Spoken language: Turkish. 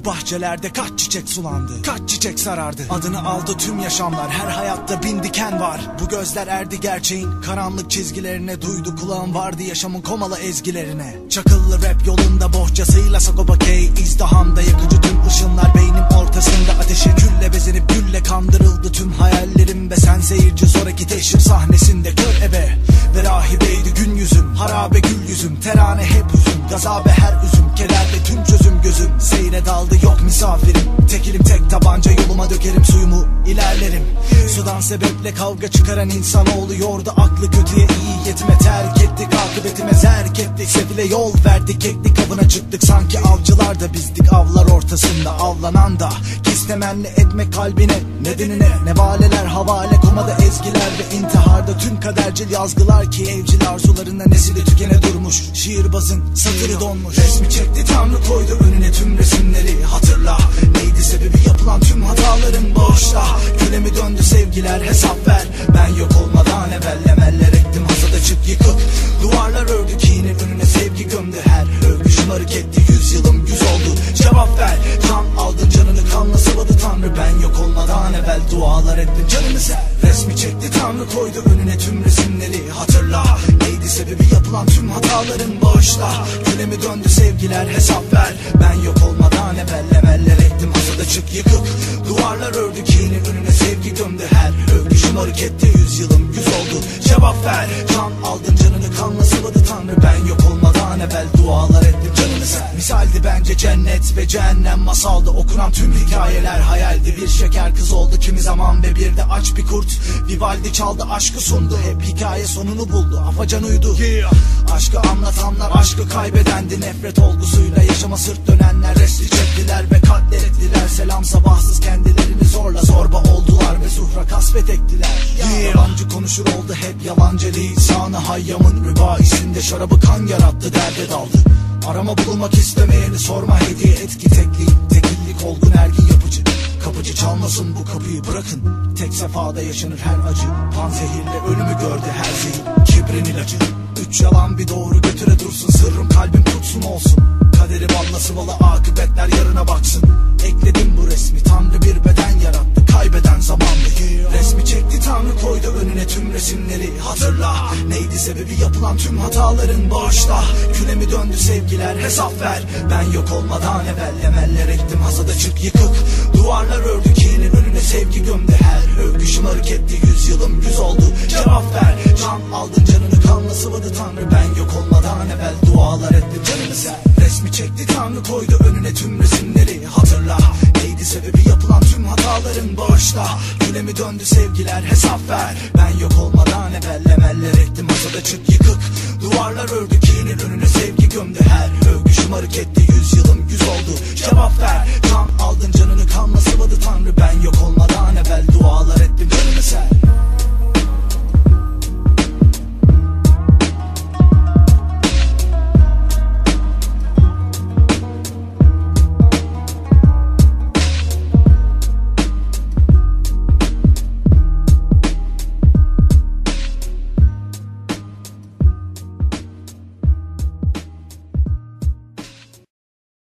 Bu bahçelerde kaç çiçek sulandı, kaç çiçek sarardı. Adını aldı tüm yaşamlar, her hayatta bin diken var. Bu gözler erdi gerçeğin karanlık çizgilerine. Duydu kulağım vardı yaşamın komalı ezgilerine. Çakıllı rap yolunda bohçasıyla Sagopa Key, izdihamda yakıcı tüm ışınlar. Beynim ortasında ateşin külle bezenip gülle kandırıldı tüm hayallerim. Ve sen seyirci sonraki teşhir sahnesinde kör ebe. Ve rahibeydi gün yüzüm, harabe gül yüzüm. Terane hep hüzün, gazabe her üzüm. Kederde tüm çözüm gözüm, seyre daldı yok misafirim. Tekilim tek tabanca, yoluma dökerim suyumu, ilerlerim. Sudan sebeple kavga çıkaran insanoğlu yordu aklı kötüye, iyi yetime terk ettik. Akıbetime zerk ettik, sefile yol verdik. Keklik avına çıktık, sanki avcılar da bizdik. Avlar ortasında avlanan da gis temenni etmek kalbine, nedenine nevaleler havale. Komada ezgiler ve intiharda tüm kadercil yazgılar ki evcil arzularında nesili tükene durmuş. Şiirbazın satırı donmuş. Resmi çekti Tanrı koydu önüne tüm resimleri, hatırla. Neydi sebebi yapılan tüm hataların, bağışla. Küle mi döndü sevgiler, hesap ver. Ben yok olmadan evvel emeller ektim, hasada çık yıkık. Duvarlar ördü kinin önüne, sevgi gömdü her övgü. Şımarık etti yüzyılım güz oldu, cevap ver. Kan aldın canını kanla sıvadı Tanrı. Ben yok olmadan evvel dualar ettim, canını ser. Resmi çekti Tanrı koydu önüne tüm resimleri, hatırla. Neydi sebebi yapılan tüm hataların, bağışla. Küle mi döndü sevgiler, hesap ver. Ben yok olmadan evvel emeller ektim, hasada çık yıkık. Duvarlar ördü kinin önüne, sevgi gömdü her övgü. Şımarık etti yüzyılım güz oldu, cevap ver. Kan aldın canını kanla sıvadı Tanrı. Ben yok olmadan evvel dualar ettim, canını ser. Misaldi bence cennet ve cehennem masaldı. Okunan tüm hikayeler hayaldi. Bir şeker kız oldu kimi zaman ve bir de aç bir kurt. Vivaldi çaldı aşkı sundu, hep hikaye sonunu buldu. Afacan uydu, aşkı anlatanlar aşkı kaybedendi. Nefret olgusuyla yaşama sırt dönenler resti çektiler ve katlettiler. Selam sabahsız kendilerini zorla zorba oldular ve zuhra kasvet ektiler. Yalancı konuşur oldu hep yalancı lisanı. Hayyamın rübaisinde şarabı kan yarattı, derde daldı. Arama bulmak istemeyeni sorma, hediye et ki tekillik olgun ergin yapıcı. Kapıcı çalmasın bu kapıyı, bırakın. Tek sefada yaşanır her acı. Panzehirle ölümü gördü her zihin, kibrin ilacı. 3 yalan bir doğru götüre dursun, sırrım kalbim tutsun olsun. Kaderi balla sıvalı akıbetler yarına baksın. Ekledim bu resmi, Tanrı bir beden yarattı, kaybeden zamanlı. Resmi çekti Tanrı koydu önüne tüm resimleri, hatırla. Neydi sebebi yapılan tüm hataların, bağışla. Küle mi döndü sevgiler, hesap ver. Ben yok olmadan evvel emeller ektim, hasada çık yıkık. Duvarlar ördü kinin önüne, sevgi gömdü her övgü. Şımarık etti yüzyılım güz oldu, cevap ver. Can aldın canını kanla sıvadı Tanrı. Ben yok olmadan evvel dualar ettim, canını ser. Resmi çekti Tanrı koydu önüne tüm resimleri, hatırla. Neydi sebebi yapılan tüm hataların, bağışla. Küle mi döndü sevgiler, hesap ver. Ben yok olmadan evvel emeller ektim, masada çık yıkık. Duvarlar ördü kinin önüne, sevgi gömdü her övgü. Şımarık etti yüzyılım güz oldu, cevap ver. Kan aldın canını